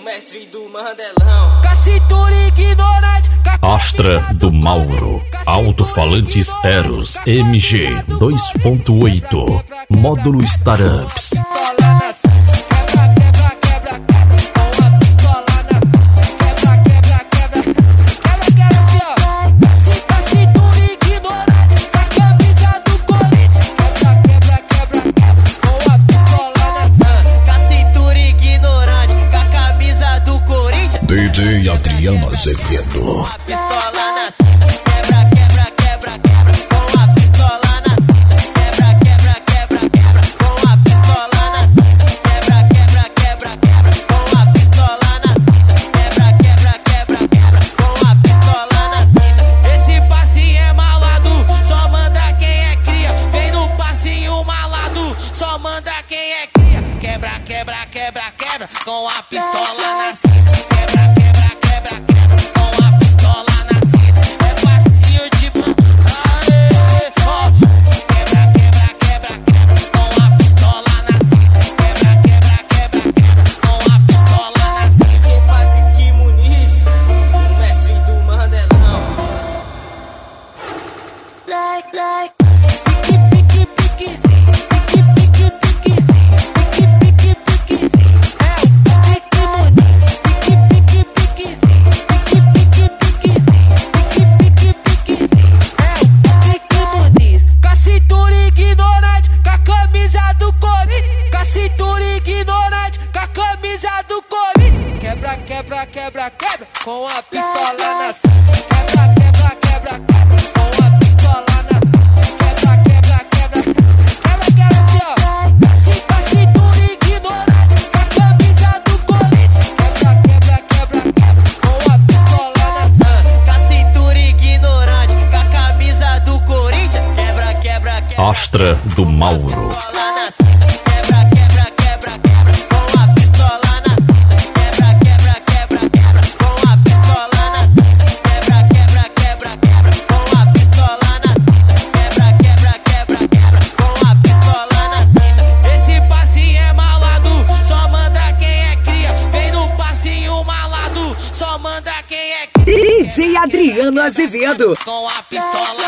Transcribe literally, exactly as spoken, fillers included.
mestre do Mandelão. Astra do Mauro, alto-falantes Eros M G dois ponto oito, módulo Startups. D J Adriano Azevedo. Quebra, quebra, quebra, quebra, com a pistola na cinta. Quebra, quebra, quebra, quebra, com a pistola na cinta. É facinho de aê, ó. Quebra, quebra, quebra, quebra, com a pistola na cinta. Quebra, quebra, quebra, quebra, com a pistola na cinta. Sou Patrick Muniz, o mestre do Mandelão. Like, like. Pique, pique, piquezinho. Quebra, quebra, quebra, quebra, com a pistola na cinta. Quebra, quebra, quebra, quebra, com a pistola na cinta. Quebra, quebra, quebra, quebra, quebra, assim, ó. Com a cintura ignorante, com a camisa do Corinthians. Quebra, quebra, quebra, quebra, com a pistola na cinta. Com a cintura ignorante, com a camisa do Corinthians. Quebra, quebra, quebra. Astra do Mauro. D J Adriano Azevedo. Com a pistola